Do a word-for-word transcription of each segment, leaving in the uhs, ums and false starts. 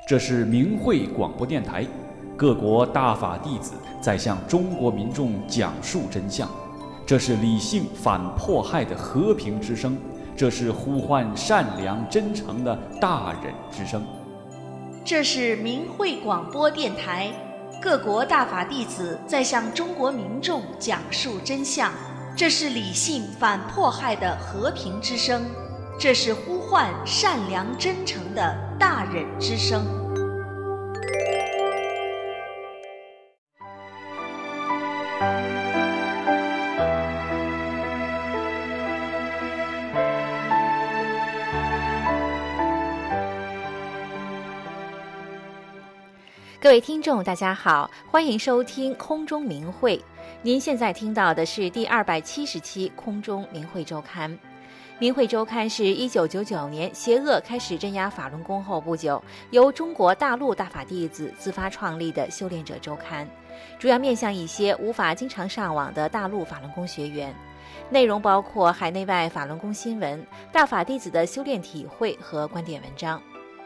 这是明慧广播电台，各国大法弟子在向中国民众讲述真相。这是理性反迫害的和平之声，这是呼唤善良真诚的大忍之声。 这是明慧广播电台，各国大法弟子在向中国民众讲述真相。这是理性反迫害的和平之声，这是呼唤善良真诚的大忍之声。 各位听众大家好，欢迎收听空中明慧。您现在听到的是第二百七十期空中明慧周刊。明慧周刊是一九九九年邪恶开始镇压法轮功后不久，由中国大陆大法弟子自发创立的修炼者周刊，主要面向一些无法经常上网的大陆法轮功学员。内容包括海内外法轮功新闻、大法弟子的修炼体会和观点文章。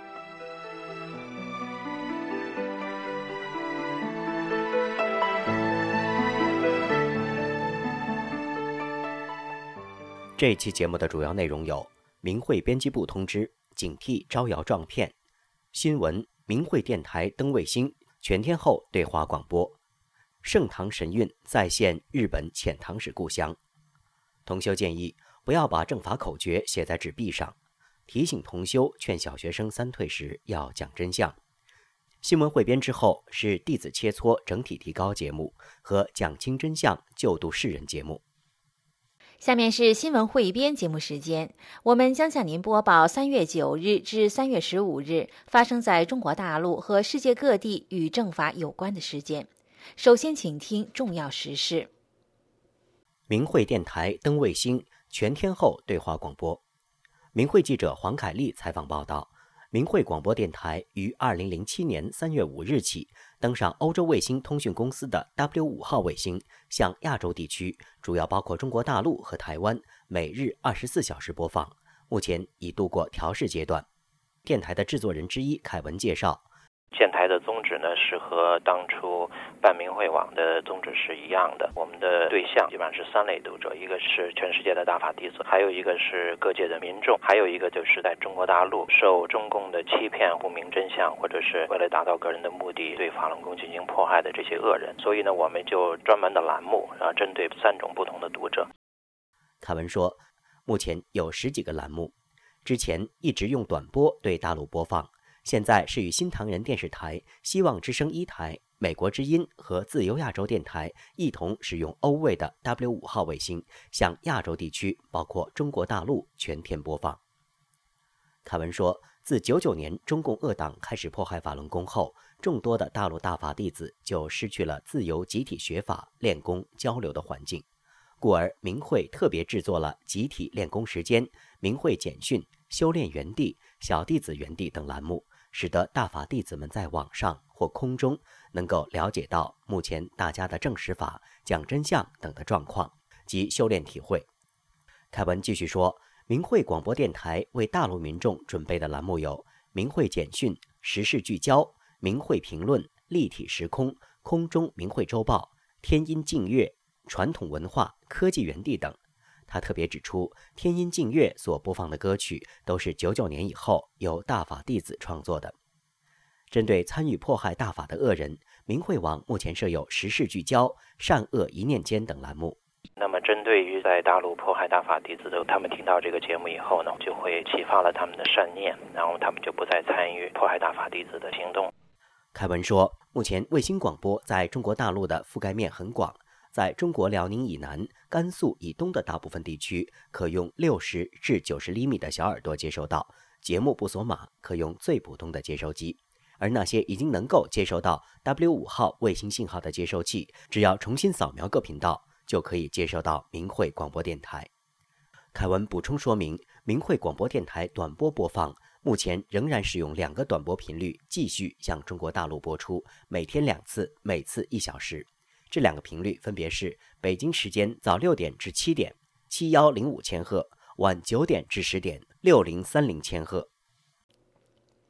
这一期节目的主要内容有：明慧编辑部通知，警惕招摇撞骗；新闻，明慧电台登卫星，全天候对华广播；盛唐神韵再现日本遣唐使故乡。同修建议不要把正法口诀写在纸币上，提醒同修劝小学生三退时要讲真相。新闻汇编之后是弟子切磋整体提高节目和讲清真相救度世人节目。 下面是新闻汇编节目时间，我们将向您播报三月九日至三月十五日发生在中国大陆和世界各地与正法有关的事件。首先请听重要时事。 明慧电台登卫星，全天候对话广播。明慧记者黄凯丽采访报道，明慧广播电台于二零零七年三月五日起登上欧洲卫星通讯公司的 W 五号卫星，向亚洲地区，主要包括中国大陆和台湾，每日二十四小时播放，目前已度过调试阶段。电台的制作人之一凯文介绍， 建台的宗旨呢是和当初办明慧网的宗旨是一样的，我们的对象基本上是三类读者，一个是全世界的大法弟子，还有一个是各界的民众，还有一个就是在中国大陆受中共的欺骗不明真相，或者是为了达到个人的目的对法轮功进行迫害的这些恶人。所以呢，我们就专门的栏目啊，针对三种不同的读者。 凯文说，目前有十几个栏目，之前一直用短波对大陆播放，现在是与新唐人电视台、希望之声一台、美国之音和自由亚洲电台一同使用欧卫的 W 五号卫星，向亚洲地区，包括中国大陆全天播放。凯文说，自九九年中共恶党开始迫害法轮功后，众多的大陆大法弟子就失去了自由集体学法、练功、交流的环境，故而明慧特别制作了集体练功时间、明慧简讯、修炼园地、小弟子园地等栏目，使得大法弟子们在网上或空中能够了解到目前大家的正实法、讲真相等的状况及修炼体会。凯文继续说，明慧广播电台为大陆民众准备的栏目有明慧简讯、时事聚焦、明慧评论、立体时空、空中明慧周报、天音净月、传统文化、科技园地等。他特别指出，天音净月所播放的歌曲都是九九年以后由大法弟子创作的。针对参与迫害大法的恶人，明慧网目前设有时事聚焦、善恶一念间等栏目。 那么针对于在大陆迫害大法弟子的，他们听到这个节目以后呢，就会启发了他们的善念，然后他们就不再参与迫害大法弟子的行动。 凯文说，目前卫星广播在中国大陆的覆盖面很广，在中国辽宁以南、甘肃以东的大部分地区，可用六十至九十厘米的小耳朵接收到，节目不锁码，可用最普通的接收机。而那些已经能够接收到 W 五号卫星信号的接收器，只要重新扫描各频道，就可以接收到明慧广播电台。凯文补充说明，明慧广播电台短波播放目前仍然使用两个短波频率继续向中国大陆播出，每天两次，每次一小时。这两个频率分别是北京时间早六点至七点七一零五千赫，晚九点至十点六零三零千赫。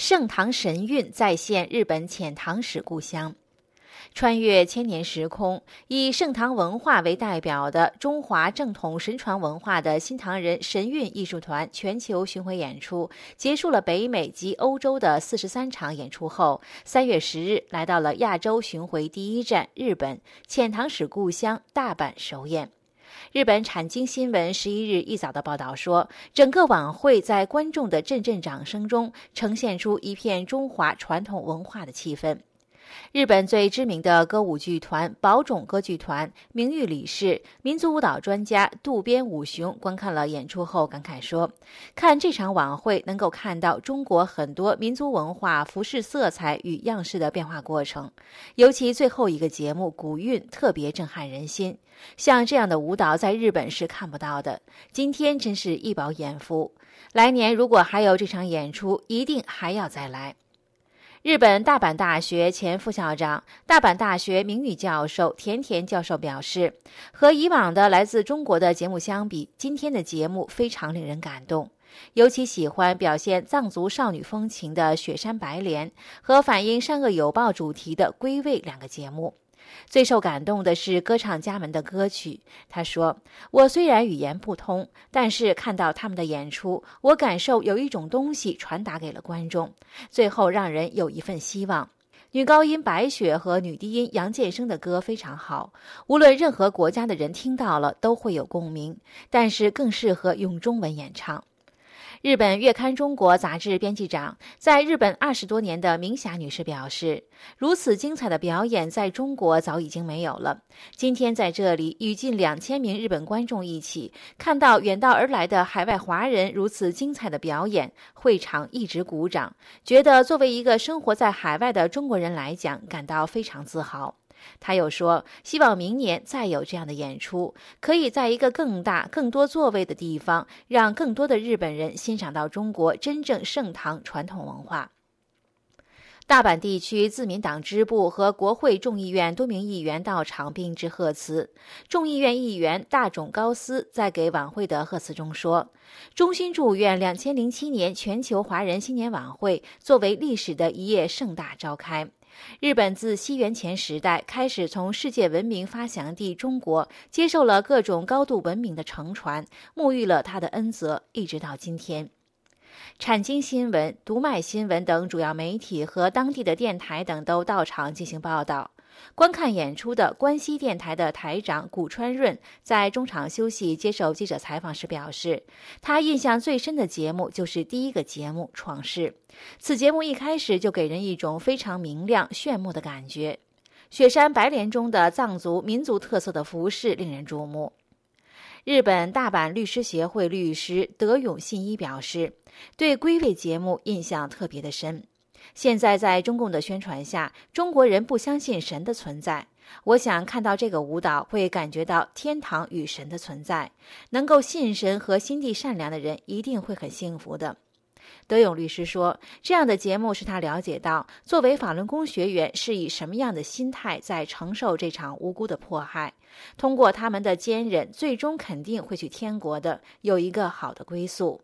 盛唐神韵再现日本遣唐使故乡。穿越千年时空，以盛唐文化为代表的中华正统神传文化的新唐人神韵艺术团全球巡回演出，结束了北美及欧洲的四十三场演出后，三月十日来到了亚洲巡回第一站日本遣唐使故乡大阪首演。日本产经新闻十一日一早的报道说，整个晚会在观众的阵阵掌声中，呈现出一片中华传统文化的气氛。日本最知名的歌舞剧团宝冢歌剧团名誉理事、民族舞蹈专家渡边武雄观看了演出后感慨说，看这场晚会能够看到中国很多民族文化服饰色彩与样式的变化过程，尤其最后一个节目古韵特别震撼人心，像这样的舞蹈在日本是看不到的，今天真是一饱眼福，来年如果还有这场演出，一定还要再来。日本大阪大学前副校长、大阪大学名誉教授田田教授表示，和以往的来自中国的节目相比，今天的节目非常令人感动，尤其喜欢表现藏族少女风情的《雪山白莲》和反映善恶有报主题的《归位》两个节目。最受感动的是歌唱家们的歌曲，他说，我虽然语言不通，但是看到他们的演出，我感受有一种东西传达给了观众，最后让人有一份希望。女高音白雪和女低音杨建生的歌非常好，无论任何国家的人听到了都会有共鸣，但是更适合用中文演唱。日本月刊中国杂志编辑长，在日本二十多年的明霞女士表示，如此精彩的表演在中国早已经没有了。今天在这里与近两千名日本观众一起，看到远道而来的海外华人如此精彩的表演，会场一直鼓掌，觉得作为一个生活在海外的中国人来讲，感到非常自豪。他又说，希望明年再有这样的演出，可以在一个更大、更多座位的地方，让更多的日本人欣赏到中国真正盛唐传统文化。大阪地区自民党支部和国会众议院多名议员到场并致贺词。众议院议员大冢高司在给晚会的贺词中说，衷心祝愿两千零七年全球华人新年晚会作为历史的一夜盛大召开。日本自西元前时代开始从世界文明发祥地中国接受了各种高度文明的承传，沐浴了他的恩泽，一直到今天。产经新闻、读卖新闻等主要媒体和当地的电台等都到场进行报道。观看演出的关西电台的台长古川润在中场休息接受记者采访时表示，他印象最深的节目就是第一个节目《闯世》，此节目一开始就给人一种非常明亮炫目的感觉。雪山白莲中的藏族民族特色的服饰令人瞩目。日本大阪律师协会律师德永信一表示，对归位节目印象特别的深。现在在中共的宣传下，中国人不相信神的存在。我想看到这个舞蹈，会感觉到天堂与神的存在。能够信神和心地善良的人一定会很幸福的。德永律师说，这样的节目使他了解到，作为法轮功学员是以什么样的心态在承受这场无辜的迫害。通过他们的坚忍，最终肯定会去天国的，有一个好的归宿。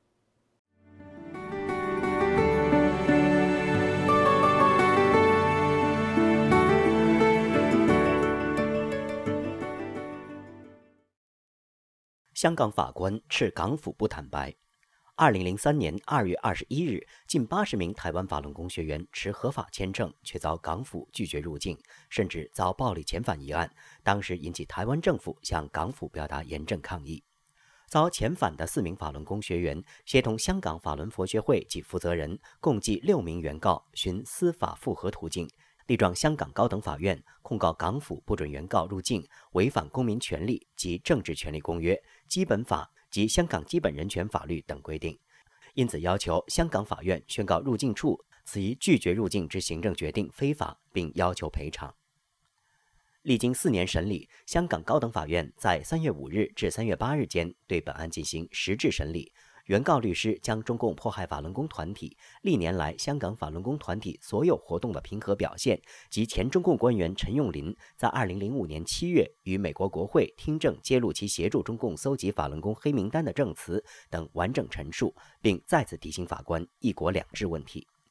香港法官斥港府不坦白。二零零三年二月二十一日，近八十名台湾法轮功学员持合法签证，却遭港府拒绝入境，甚至遭暴力遣返一案，当时引起台湾政府向港府表达严正抗议。遭遣返的四名法轮功学员协同香港法轮佛学会及负责人，共计六名原告，寻司法复核途径，力状香港高等法院，控告港府不准原告入境，违反公民权利及政治权利公约、基本法及香港基本人权法律等规定，因此要求香港法院宣告入境处此一拒绝入境之行政决定非法，并要求赔偿。历经四年审理，香港高等法院在三月五日至三月八日间对本案进行实质审理。原告律师将中共迫害法轮功团体历年来香港法轮功团体所有活动的平和表现，及前中共官员陈永林在二零零五年七月与美国国会听证揭露其协助中共搜集法轮功黑名单的证词等完整陈述，并再次提醒法官一国两制问题。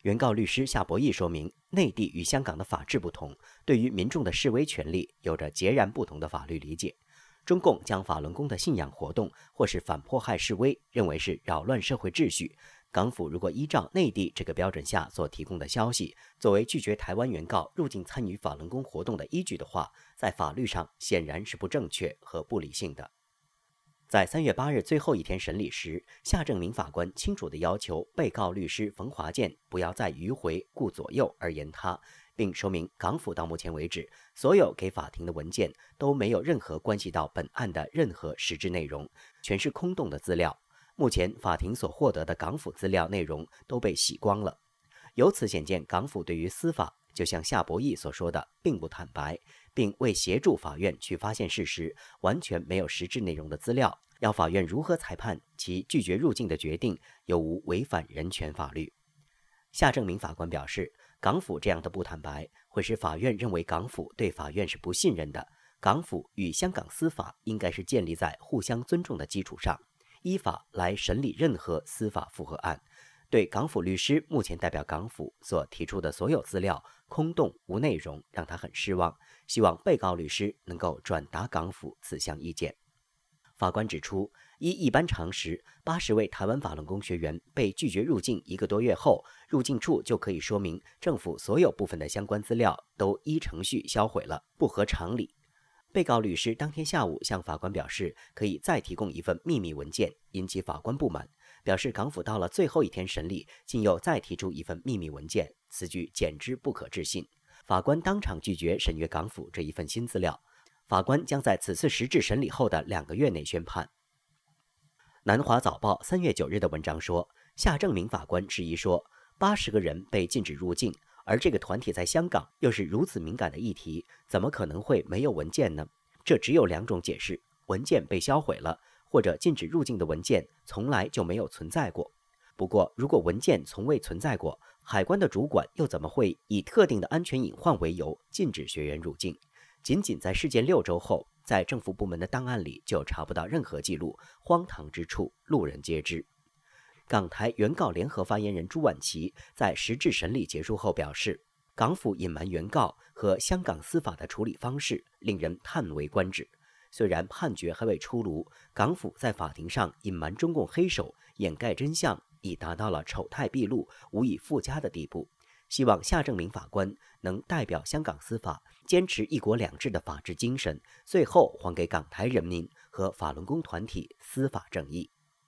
原告律师夏博义说明，内地与香港的法制不同，对于民众的示威权利有着截然不同的法律理解。中共将法轮功的信仰活动或是反迫害示威认为是扰乱社会秩序，港府如果依照内地这个标准下所提供的消息作为拒绝台湾原告入境参与法轮功活动的依据的话，在法律上显然是不正确和不理性的。在三月八日最后一天审理时，夏正明法官清楚地要求被告律师冯华健不要再迂回顾左右而言他，并说明港府到目前为止所有给法庭的文件都没有任何关系到本案的任何实质内容，全是空洞的资料。目前法庭所获得的港府资料内容都被洗光了，由此显见港府对于司法，就像夏博义所说的，并不坦白，并为协助法院去发现事实，完全没有实质内容的资料，要法院如何裁判其拒绝入境的决定有无违反人权法律。夏正明法官表示，港府这样的不坦白会使法院认为港府对法院是不信任的，港府与香港司法应该是建立在互相尊重的基础上，依法来审理任何司法复核案。对港府律师目前代表港府所提出的所有资料空洞无内容，让他很失望，希望被告律师能够转达港府此项意见。法官指出，依一般常识，八十位台湾法轮功学员被拒绝入境一个多月后，入境处就可以说明政府所有部分的相关资料都依程序销毁了，不合常理。被告律师当天下午向法官表示可以再提供一份秘密文件，引起法官不满，表示港府到了最后一天审理，竟又再提出一份秘密文件，此举简直不可置信。法官当场拒绝审阅港府这一份新资料，法官将在此次实质审理后的两个月内宣判。南华早报三月九日的文章说，夏正明法官质疑说，八十个人被禁止入境，而这个团体在香港又是如此敏感的议题，怎么可能会没有文件呢？这只有两种解释，文件被销毁了，或者禁止入境的文件从来就没有存在过。不过，如果文件从未存在过，海关的主管又怎么会以特定的安全隐患为由禁止学员入境？仅仅在事件六周后，在政府部门的档案里就查不到任何记录，荒唐之处路人皆知。港台原告联合发言人朱婉琪在实质审理结束后表示，港府隐瞒原告和香港司法的处理方式令人叹为观止。虽然判决还未出炉，港府在法庭上隐瞒中共黑手，掩盖真相，已达到了丑态毕露、无以复加的地步。希望夏正明法官能代表香港司法，坚持一国两制的法治精神，最后还给港台人民和法轮功团体司法正义。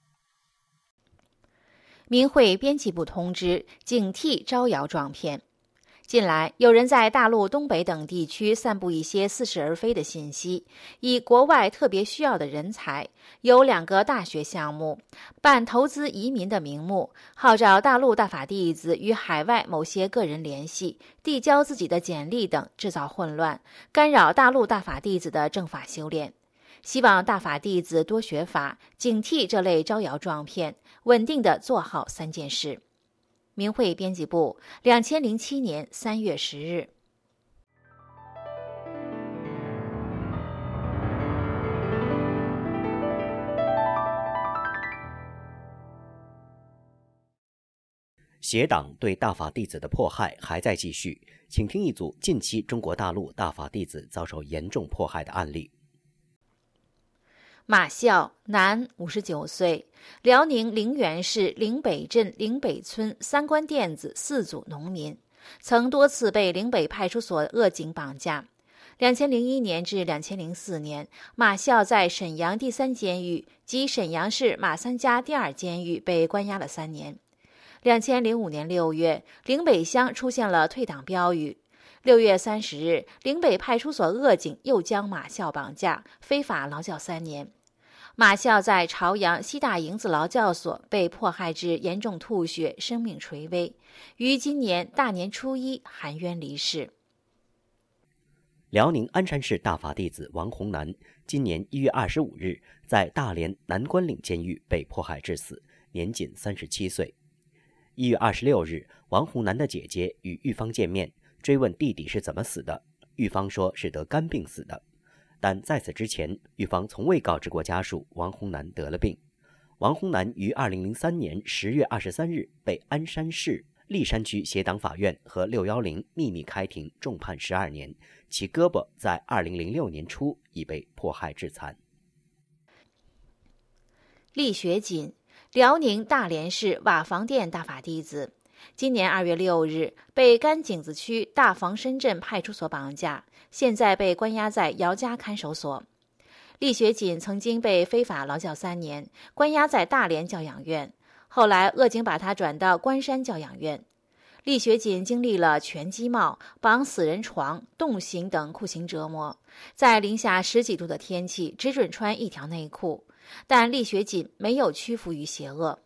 明慧编辑部通知，警惕招摇撞骗。近来，有人在大陆东北等地区散布一些似是而非的信息，以国外特别需要的人才，有两个大学项目，办投资移民的名目，号召大陆大法弟子与海外某些个人联系，递交自己的简历等，制造混乱，干扰大陆大法弟子的正法修炼。希望大法弟子多学法，警惕这类招摇撞骗，稳定地做好三件事。明慧编辑部，两千零七年三月十日。 邪党对大法弟子的迫害还在继续，请听一组近期中国大陆大法弟子遭受严重迫害的案例。 马啸，男，五十九岁，辽宁陵源市陵北镇陵北村三官店子四组农民，曾多次被陵北派出所恶警绑架。两千零一年至两千零四年，马啸在沈阳第三监狱及沈阳市马三家第二监狱被关押了三年。两千零五年六月，陵北乡出现了退党标语。六月三十日，陵北派出所恶警又将马啸绑架，非法劳教三年。马啸在朝阳西大营子劳教所被迫害致严重吐血，生命垂危，于今年大年初一含冤离世。 辽宁鞍山市大法弟子王洪南今年一月二十五日在大连南关岭监狱被迫害致死，年仅三十七岁。一月二十六日，王洪南的姐姐与狱方见面，追问弟弟是怎么死的，狱方说是得肝病死的。但在此之前，狱方从未告知过家属王洪南得了病。王洪南于二零零三年十月二十三日被鞍山市栗山区协党法院和六一零秘密开庭重判十二年，其胳膊在二零零六年初已被迫害致残。 厉学锦，辽宁大连市瓦房店大法弟子，今年二月六日被甘井子区大房深圳派出所绑架，现在被关押在姚家看守所。厉学锦曾经被非法劳教三年，关押在大连教养院，后来鄂警把他转到关山教养院。厉学锦经历了拳击帽、绑死人床、冻刑等酷刑折磨，在零下十几度的天气只准穿一条内裤，但厉学锦没有屈服于邪恶。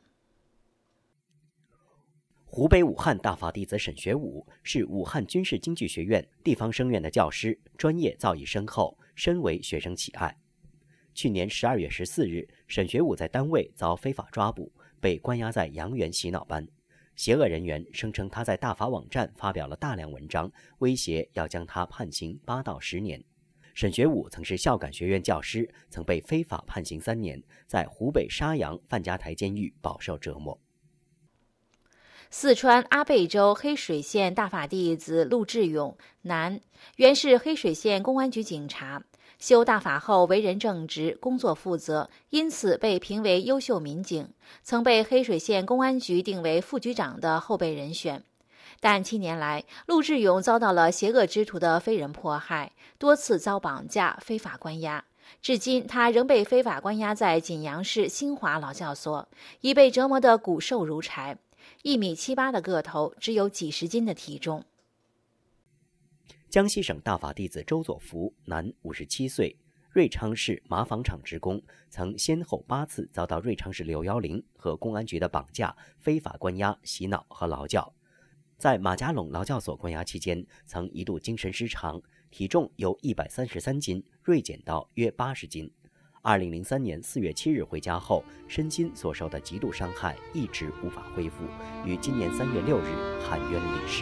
湖北武汉大法弟子沈学武是武汉军事经济学院地方声院的教师，专业造诣深厚，深为学生喜爱。去年十二月十四日，沈学武在单位遭非法抓捕，被关押在阳原洗脑班。邪恶人员声称他在大法网站发表了大量文章，威胁要将他判刑八到十年。沈学武曾是孝感学院教师，曾被非法判刑三年，在湖北沙洋范家台监狱饱受折磨。 四川阿倍州黑水县大法弟子陆志勇，男，原是黑水县公安局警察，修大法后为人正直，工作负责，因此被评为优秀民警，曾被黑水县公安局定为副局长的后备人选。但七年来，陆志勇遭到了邪恶之徒的非人迫害，多次遭绑架、非法关押。至今，他仍被非法关押在锦阳市新华劳教所，已被折磨得骨瘦如柴。一米七八的个头，只有几十斤的体重。 江西省大法弟子周佐福，男，五十七岁，瑞昌市麻纺厂职工，曾先后八次遭到瑞昌市六一零和公安局的绑架、非法关押、洗脑和劳教。在马家垄劳教所关押期间，曾一度精神失常，体重由一百三十三斤锐减到约八十斤。二零零三年四月七日回家后，身心所受的极度伤害一直无法恢复，于今年三月六日含冤离世。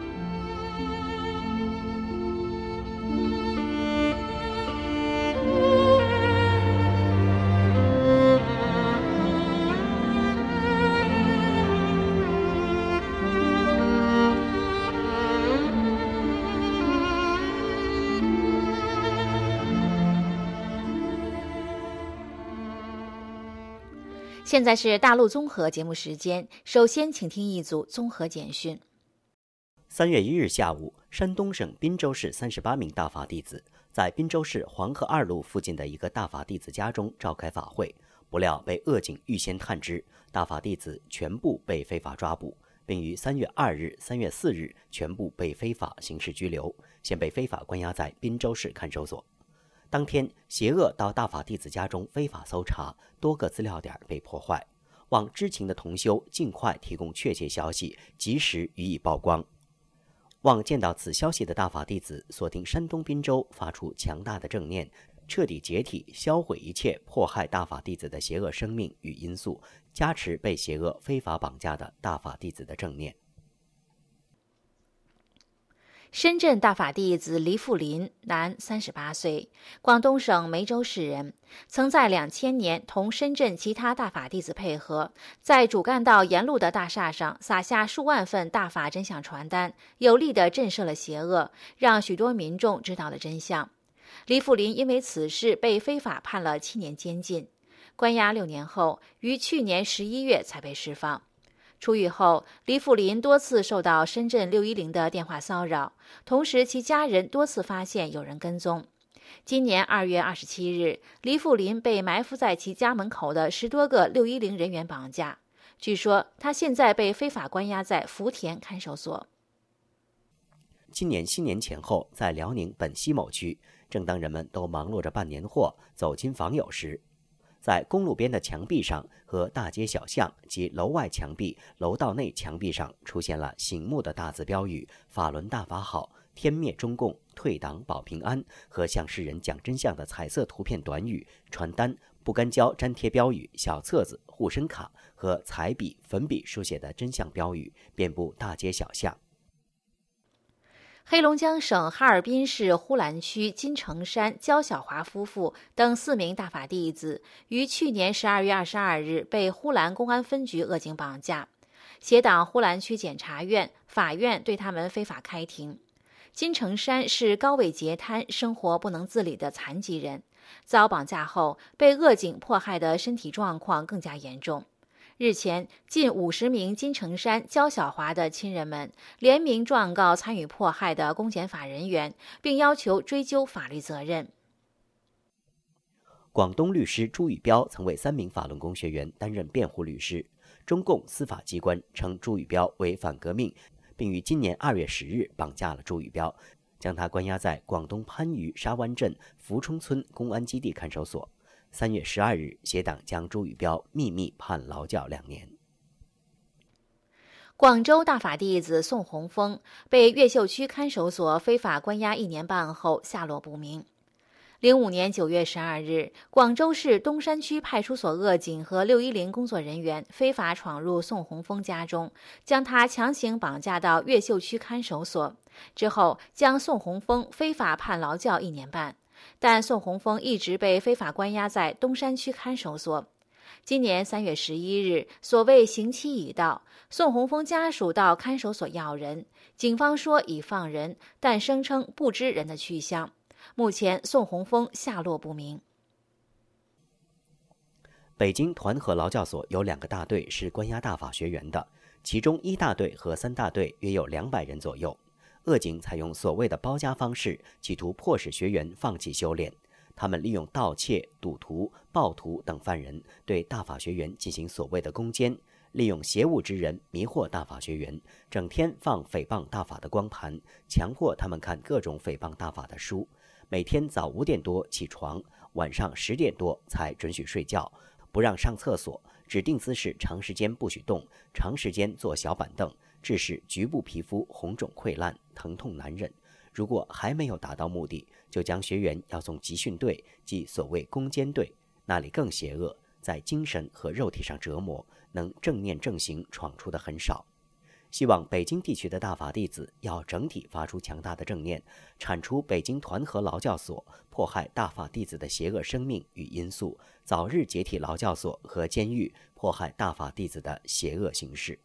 现在是大陆综合节目时间，首先请听一组综合简讯。 三月一日下午，山东省滨州市三十八名大法弟子在滨州市黄河二路附近的一个大法弟子家中召开法会，不料被鄂警预先探知，大法弟子全部被非法抓捕，并于三月二日、三月四日全部被非法刑事拘留，现被非法关押在滨州市看守所。当天，邪恶到大法弟子家中非法搜查，多个资料点被破坏，望知情的同修尽快提供确切消息，及时予以曝光。望见到此消息的大法弟子锁定山东滨州，发出强大的正念，彻底解体、销毁一切迫害大法弟子的邪恶生命与因素，加持被邪恶非法绑架的大法弟子的正念。 深圳大法弟子黎富林，男，三十八岁，广东省梅州市人，曾在两千年同深圳其他大法弟子配合，在主干道沿路的大厦上撒下数万份大法真相传单，有力地震慑了邪恶，让许多民众知道了真相。黎富林因为此事被非法判了七年监禁，关押六年后，于去年十一月才被释放。出狱后，黎富林多次受到深圳六一零的电话骚扰，同时其家人多次发现有人跟踪。今年二月二十七日，黎富林被埋伏在其家门口的十多个六一零人员绑架，据说他现在被非法关押在福田看守所。 今年新年前后，在辽宁本溪某区，正当人们都忙碌着办年货、走亲访友时，在公路边的墙壁上和大街小巷及楼外墙壁、楼道内墙壁上出现了醒目的大字标语“法轮大法好，天灭中共，退党保平安”和向世人讲真相的彩色图片短语、传单、不干胶粘贴标语、小册子、护身卡和彩笔、粉笔书写的真相标语遍布大街小巷。 黑龙江省哈尔滨市呼兰区金城山焦小华夫妇等四名大法弟子于去年十二月二十二日被呼兰公安分局鄂警绑架。 协党呼兰区检察院、法院对他们非法开庭。金成山是高位截瘫、生活不能自理的残疾人，遭绑架后被恶警迫害的身体状况更加严重。日前，近五十名金成山、焦小华的亲人们联名状告参与迫害的公检法人员，并要求追究法律责任。 广东律师朱宇标曾为三名法轮功学员担任辩护律师。中共司法机关称朱宇标为反革命，并于今年二月十日绑架了朱宇标，将他关押在广东番禺沙湾镇福冲村公安基地看守所。三月十二日，协党将朱宇标秘密判劳教两年。 广州大法弟子宋洪峰被越秀区看守所非法关押一年半后下落不明。零五年九月十二日，广州市东山区派出所恶警和六一零工作人员非法闯入宋洪峰家中，将他强行绑架到越秀区看守所，之后将宋洪峰非法判劳教一年半。但宋洪峰一直被非法关押在东山区看守所。今年三月十一日，所谓刑期已到，宋洪峰家属到看守所要人，警方说已放人，但声称不知人的去向。目前宋洪峰下落不明。 北京团河劳教所有两个大队是关押大法学员的，其中一大队和三大队约有两百人左右。恶警采用所谓的包夹方式，企图迫使学员放弃修炼。他们利用盗窃、赌徒、暴徒等犯人对大法学员进行所谓的攻坚，利用邪物之人迷惑大法学员，整天放诽谤大法的光盘，强迫他们看各种诽谤大法的书。每天早五点多起床，晚上十点多才准许睡觉，不让上厕所，指定姿势长时间不许动，长时间坐小板凳，致使局部皮肤红肿溃烂，疼痛难忍。如果还没有达到目的，就将学员要送集训队，即所谓攻坚队，那里更邪恶，在精神和肉体上折磨，能正念正行闯出的很少。希望北京地区的大法弟子要整体发出强大的正念，铲除北京团河劳教所迫害大法弟子的邪恶生命与因素，早日解体劳教所和监狱迫害大法弟子的邪恶形式。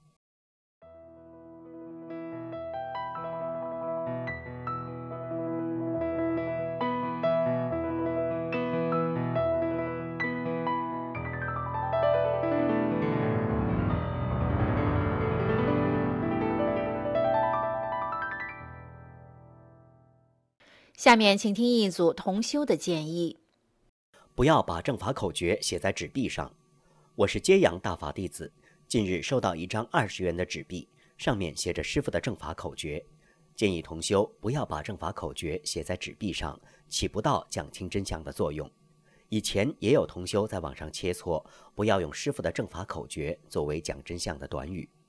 下面请听一组同修的建议。 不要把正法口诀写在纸币上。我是揭阳大法弟子，近日收到一张二十元的纸币，上面写着师父的正法口诀。建议同修不要把正法口诀写在纸币上，起不到讲清真相的作用。以前也有同修在网上切磋，不要用师父的正法口诀作为讲真相的短语。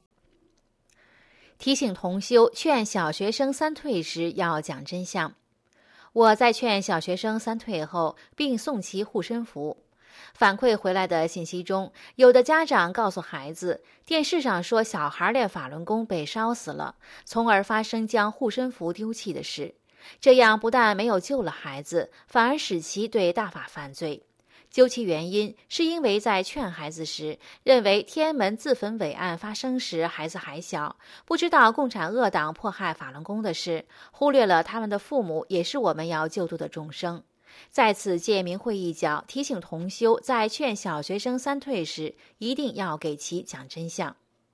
提醒同修劝小学生三退时要讲真相。我在劝小学生三退后，并送其护身符。反馈回来的信息中，有的家长告诉孩子，电视上说小孩练法轮功被烧死了，从而发生将护身符丢弃的事。这样不但没有救了孩子，反而使其对大法犯罪。究其原因，是因为在劝孩子时，认为天安门自焚伟案发生时孩子还小，不知道共产恶党迫害法轮功的事，忽略了他们的父母也是我们要救度的众生。在此借明慧一角，提醒同修在劝小学生三退时，一定要给其讲真相。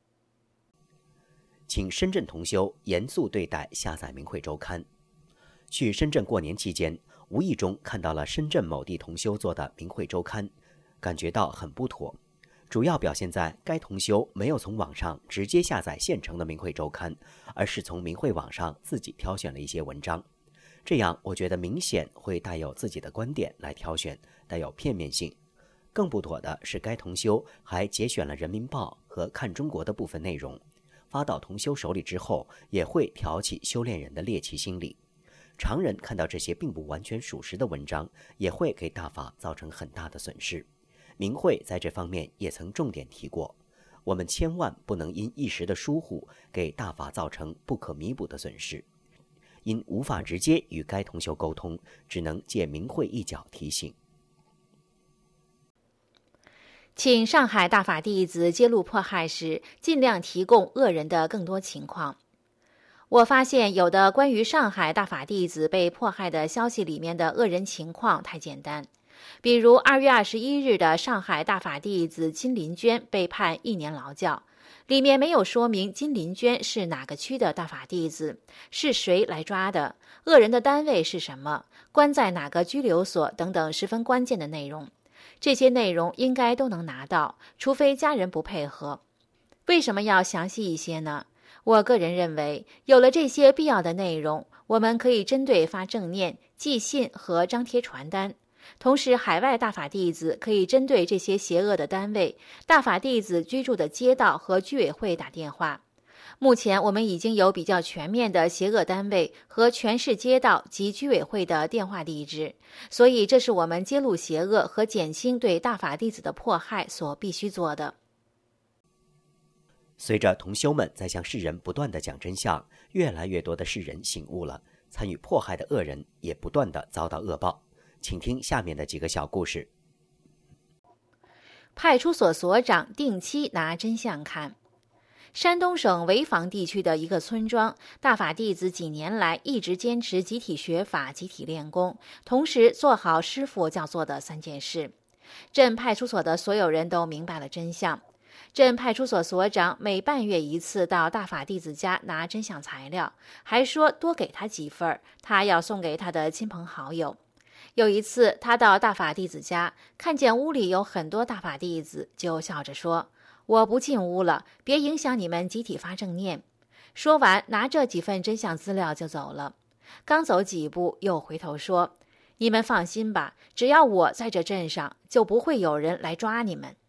请深圳同修严肃对待下载明慧周刊。去深圳过年期间，无意中看到了深圳某地同修做的明慧周刊，感觉到很不妥。主要表现在该同修没有从网上直接下载现成的明慧周刊，而是从明慧网上自己挑选了一些文章。这样我觉得明显会带有自己的观点来挑选，带有片面性。更不妥的是，该同修还节选了人民报和看中国的部分内容，发到同修手里之后，也会挑起修炼人的猎奇心理。常人看到这些并不完全属实的文章，也会给大法造成很大的损失。明慧在这方面也曾重点提过，我们千万不能因一时的疏忽给大法造成不可弥补的损失。因无法直接与该同修沟通，只能借明慧一角提醒。 请上海大法弟子揭露迫害时，尽量提供恶人的更多情况。我发现有的关于上海大法弟子被迫害的消息里面的恶人情况太简单，比如二月二十一日的上海大法弟子金林娟被判一年劳教，里面没有说明金林娟是哪个区的大法弟子，是谁来抓的，恶人的单位是什么，关在哪个拘留所等等十分关键的内容。这些内容应该都能拿到，除非家人不配合。为什么要详细一些呢？我个人认为，有了这些必要的内容，我们可以针对发正念、寄信和张贴传单。同时，海外大法弟子可以针对这些邪恶的单位、大法弟子居住的街道和居委会打电话。目前我们已经有比较全面的邪恶单位和全市街道及居委会的电话地址，所以这是我们揭露邪恶和减轻对大法弟子的迫害所必须做的。 随着同修们在向世人不断地讲真相，越来越多的世人醒悟了，参与迫害的恶人也不断地遭到恶报。请听下面的几个小故事。 派出所所长定期拿真相看。山东省潍坊地区的一个村庄，大法弟子几年来一直坚持集体学法、集体练功，同时做好师父教做的三件事。镇派出所的所有人都明白了真相。镇派出所所长每半月一次到大法弟子家拿真相材料，还说多给他几份，他要送给他的亲朋好友。有一次，他到大法弟子家，看见屋里有很多大法弟子，就笑着说：“我不进屋了，别影响你们集体发正念。”说完，拿着几份真相资料就走了。刚走几步，又回头说：“你们放心吧，只要我在这镇上，就不会有人来抓你们。”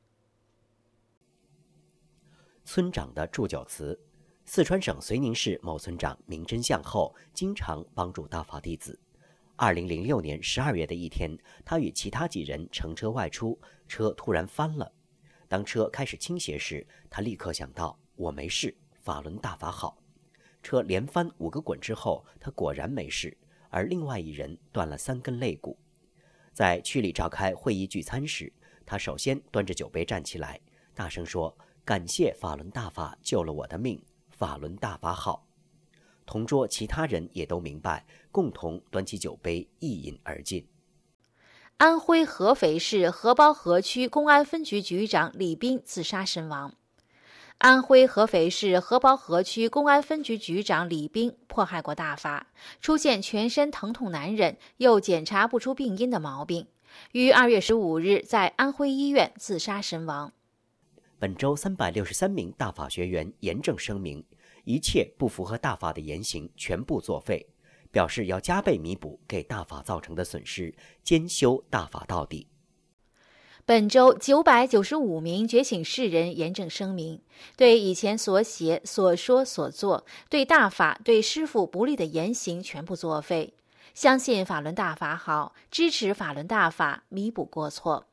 村长的祝酒词。四川省遂宁市某村长明真相后，经常帮助大法弟子。二零零六年十二月的一天，他与其他几人乘车外出，车突然翻了。当车开始倾斜时，他立刻想到我没事，法轮大法好。车连翻五个滚之后，他果然没事，而另外一人断了三根肋骨。在区里召开会议聚餐时，他首先端着酒杯站起来，大声说：“感谢法轮大法救了我的命，法轮大法好。”同桌其他人也都明白，共同端起酒杯一饮而尽。 安徽合肥市荷包河区公安分局局长李斌自杀身亡。安徽合肥市荷包河区公安分局局长李斌迫害过大法，出现全身疼痛难忍又检查不出病因的毛病，于二月十五日在安徽医院自杀身亡。 本周三百六十三名大法学员严正声明，一切不符合大法的言行全部作废，表示要加倍弥补给大法造成的损失，坚修大法到底。 本周九百九十五名觉醒世人严正声明，对以前所写、所说、所做，对大法、对师父不利的言行全部作废，相信法轮大法好，支持法轮大法，弥补过错。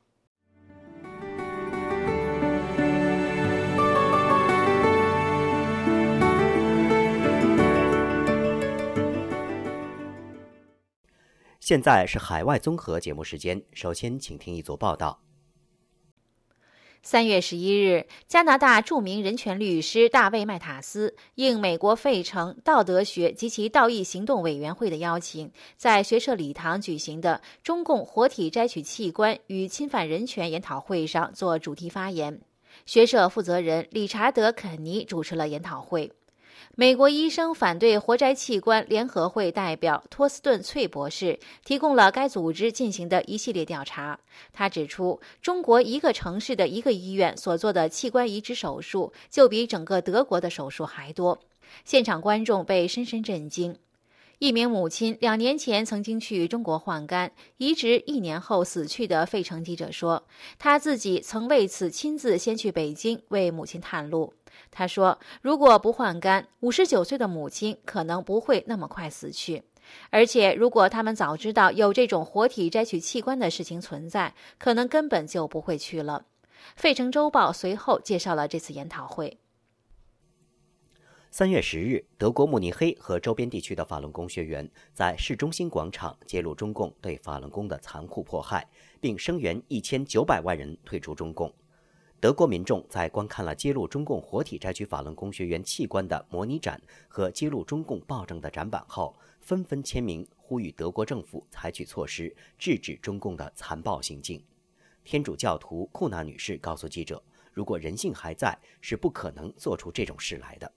现在是海外综合节目时间，首先请听一组报道。 三月十一日，加拿大著名人权律师大卫·麦塔斯应美国费城道德学及其道义行动委员会的邀请，在学社礼堂举行的中共活体摘取器官与侵犯人权研讨会上做主题发言。学社负责人理查德·肯尼主持了研讨会。美国医生反对活摘器官联合会代表托斯顿·翠博士提供了该组织进行的一系列调查。他指出，中国一个城市的一个医院所做的器官移植手术就比整个德国的手术还多。现场观众被深深震惊。一名母亲两年前曾经去中国换肝，移植一年后死去的费城记者说，他自己曾为此亲自先去北京为母亲探路。他说，如果不换肝，五十九岁的母亲可能不会那么快死去。而且如果他们早知道有这种活体摘取器官的事情存在，可能根本就不会去了。费城周报随后介绍了这次研讨会。 三月十日，德国慕尼黑和周边地区的法轮功学员在市中心广场揭露中共对法轮功的残酷迫害，并声援一千九百万人退出中共。德国民众在观看了揭露中共活体摘取法轮功学员器官的模拟展和揭露中共暴政的展板后，纷纷签名呼吁德国政府采取措施制止中共的残暴行径。天主教徒库纳女士告诉记者，如果人性还在，是不可能做出这种事来的。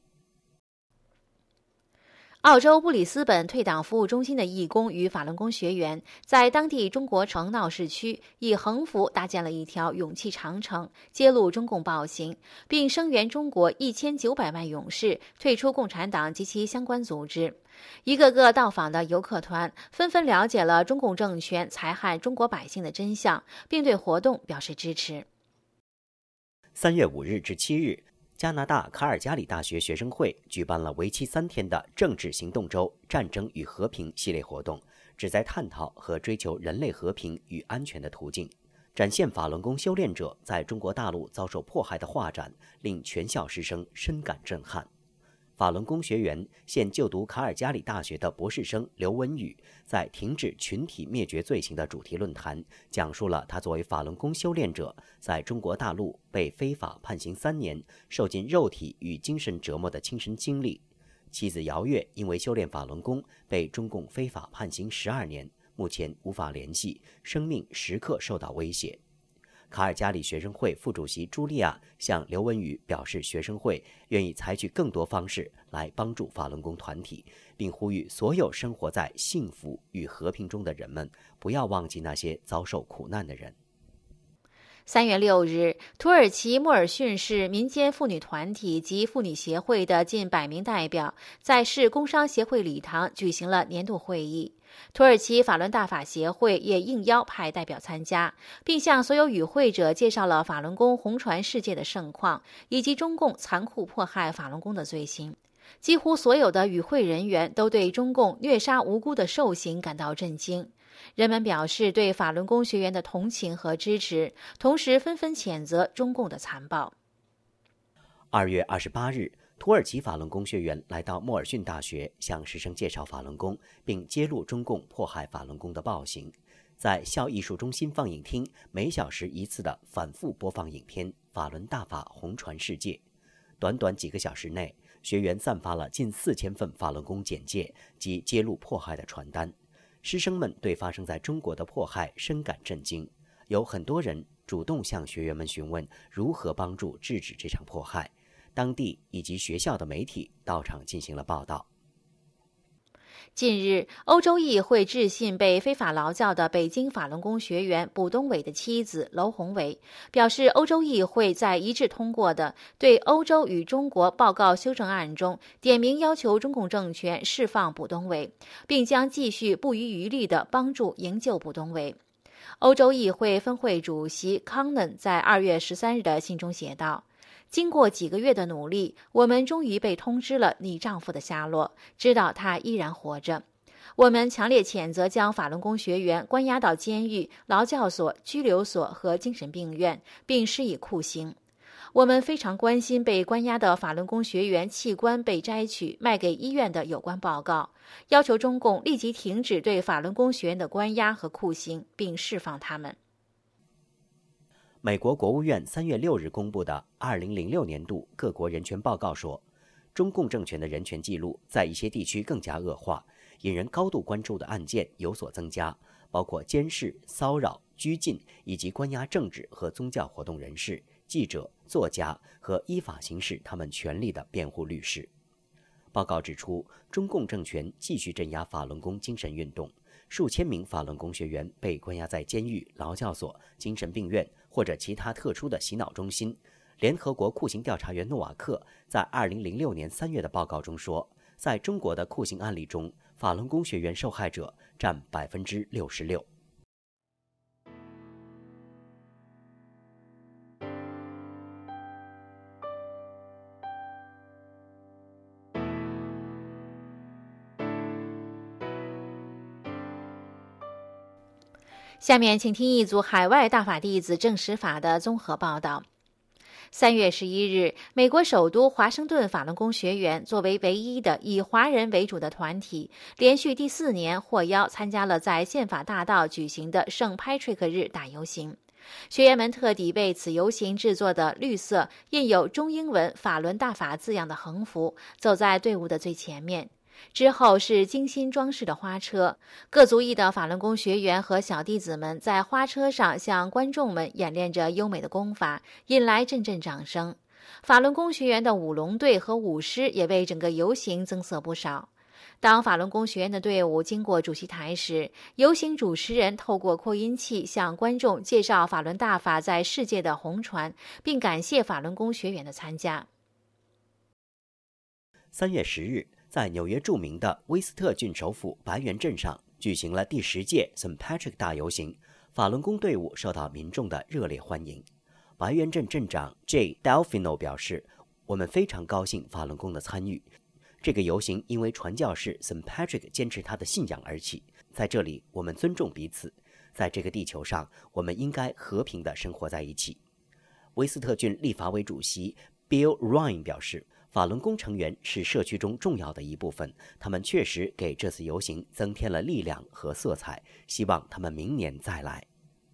澳洲布里斯本退党服务中心的义工与法轮功学员在当地中国城闹市区以横幅搭建了一条勇气长城，揭露中共暴行，并声援中国一千九百万勇士退出共产党及其相关组织。一个个到访的游客团纷纷了解了中共政权残害中国百姓的真相，并对活动表示支持。 三月五日至七日，加拿大卡尔加里大学学生会举办了为期三天的政治行动周战争与和平系列活动，旨在探讨和追求人类和平与安全的途径，展现法轮功修炼者在中国大陆遭受迫害的画展，令全校师生深感震撼。法轮功学员现就读卡尔加里大学的博士生刘文宇在停止群体灭绝罪行的主题论坛讲述了他作为法轮功修炼者在中国大陆被非法判刑三年，受尽肉体与精神折磨的亲身经历。妻子姚月因为修炼法轮功被中共非法判刑十二年，目前无法联系，生命时刻受到威胁。卡尔加里学生会副主席茱莉亚向刘文宇表示，学生会愿意采取更多方式来帮助法轮功团体，并呼吁所有生活在幸福与和平中的人们不要忘记那些遭受苦难的人。 三月六日，土耳其莫尔逊市民间妇女团体及妇女协会的近百名代表在市工商协会礼堂举行了年度会议。土耳其法轮大法协会也应邀派代表参加，并向所有与会者介绍了法轮功红传世界的盛况，以及中共残酷迫害法轮功的罪行。几乎所有的与会人员都对中共虐杀无辜的受刑感到震惊。人们表示对法轮功学员的同情和支持，同时纷纷谴责中共的残暴。 二月二十八日，土耳其法轮功学员来到莫尔逊大学，向师生介绍法轮功，并揭露中共迫害法轮功的暴行。在校艺术中心放映厅，每小时一次的反复播放影片《法轮大法红传世界》。短短几个小时内，学员散发了近四千份法轮功简介及揭露迫害的传单。师生们对发生在中国的迫害深感震惊，有很多人主动向学员们询问如何帮助制止这场迫害。当地以及学校的媒体到场进行了报道。 近日，欧洲议会致信被非法劳教的北京法轮功学员卜东伟的妻子娄宏伟，表示欧洲议会在一致通过的对欧洲与中国报告修正案中，点名要求中共政权释放卜东伟，并将继续不遗余力地帮助营救卜东伟。欧洲议会分会主席康嫩在二月十三日的信中写道：经过几个月的努力，我们终于被通知了你丈夫的下落，知道他依然活着。我们强烈谴责将法轮功学员关押到监狱、劳教所、拘留所和精神病院，并施以酷刑。我们非常关心被关押的法轮功学员器官被摘取、卖给医院的有关报告，要求中共立即停止对法轮功学员的关押和酷刑，并释放他们。 美国国务院三月六日公布的二零零六年度各国人权报告说，中共政权的人权记录在一些地区更加恶化，引人高度关注的案件有所增加，包括监视、骚扰、拘禁以及关押政治和宗教活动人士、记者、作家和依法行使他们权利的辩护律师。报告指出，中共政权继续镇压法轮功精神运动，数千名法轮功学员被关押在监狱、劳教所、精神病院或者其他特殊的洗脑中心。联合国酷刑调查员诺瓦克在二零零六年三月的报告中说，在中国的酷刑案例中，法轮功学员受害者占百分之六十六。 下面请听一组海外大法弟子证实法的综合报道。 三月十一日，美国首都华盛顿法轮功学员作为唯一的以华人为主的团体，连续第四年获邀参加了在宪法大道举行的圣 Patrick 日大游行。学员们特地为此游行制作的绿色印有中英文法轮大法字样的横幅，走在队伍的最前面。之后是精心装饰的花车，各族裔的法轮功学员和小弟子们在花车上向观众们演练着优美的功法，引来阵阵掌声。法轮功学员的舞龙队和舞狮也为整个游行增色不少。当法轮功学员的队伍经过主席台时，游行主持人透过扩音器向观众介绍法轮大法在世界的红传，并感谢法轮功学员的参加。 三月十日，在纽约著名的威斯特郡首府白园镇上举行了第十届 Saint Patrick 大游行，法轮功队伍受到民众的热烈欢迎。白园镇镇长 J. Delfino 表示：“我们非常高兴法轮功的参与。这个游行因为传教士 Saint Patrick 坚持他的信仰而起。在这里，我们尊重彼此。在这个地球上，我们应该和平地生活在一起。”威斯特郡立法委主席 Bill Ryan 表示：“法轮功成员是社区中重要的一部分，他们确实给这次游行增添了力量和色彩，希望他们明年再来。”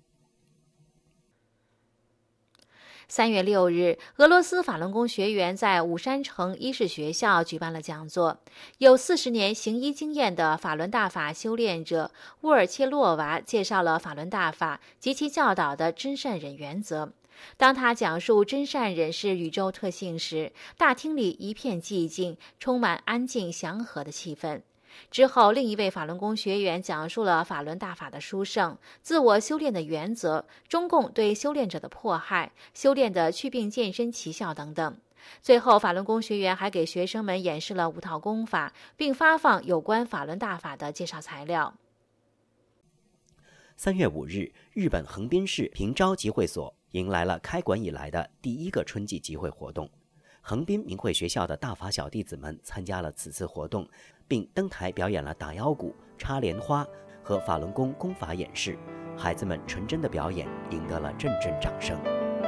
三月六日，俄罗斯法轮功学员在武山城医事学校举办了讲座。有四十年行医经验的法轮大法修炼者乌尔切洛娃介绍了法轮大法及其教导的真善忍原则。当他讲述真善忍是宇宙特性时，大厅里一片寂静，充满安静祥和的气氛。之后，另一位法轮功学员讲述了法轮大法的殊胜、自我修炼的原则、中共对修炼者的迫害、修炼的祛病健身奇效等等。最后，法轮功学员还给学生们演示了五套功法，并发放有关法轮大法的介绍材料。 三月五日，日本横滨市平沼集会所迎来了开馆以来的第一个春季集会活动。横滨明慧学校的大法小弟子们参加了此次活动，并登台表演了打腰鼓、插莲花和法轮功功法演示。孩子们纯真的表演赢得了阵阵掌声。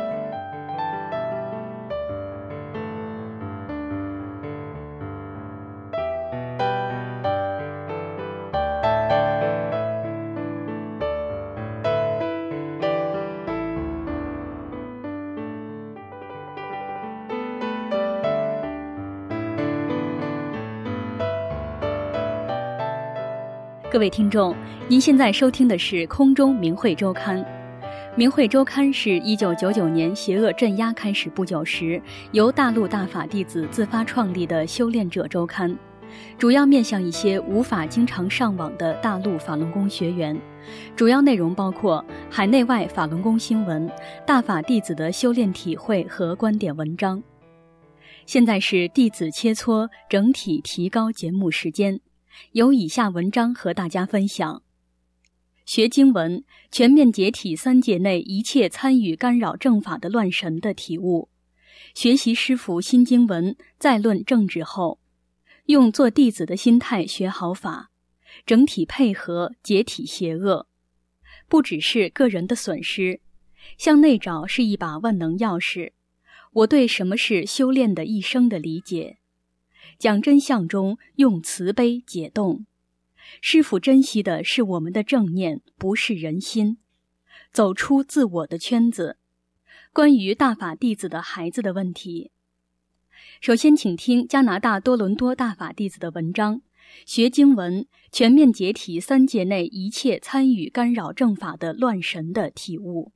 各位听众，您现在收听的是空中明慧周刊。明慧周刊是一九九九年邪恶镇压开始不久时，由大陆大法弟子自发创立的修炼者周刊，主要面向一些无法经常上网的大陆法轮功学员。主要内容包括海内外法轮功新闻、大法弟子的修炼体会和观点文章。现在是弟子切磋整体提高节目时间。有以下文章和大家分享：学经文，全面解体三界内一切参与干扰正法的乱神的体悟；学习师父新经文，再论政治后，用做弟子的心态学好法，整体配合解体邪恶。不只是个人的损失，向内找是一把万能钥匙。我对什么是修炼的一生的理解。讲真相中用慈悲解冻，师父珍惜的是我们的正念，不是人心。走出自我的圈子。关于大法弟子的孩子的问题，首先请听加拿大多伦多大法弟子的文章：学经文，全面解体三界内一切参与干扰正法的乱神的体悟。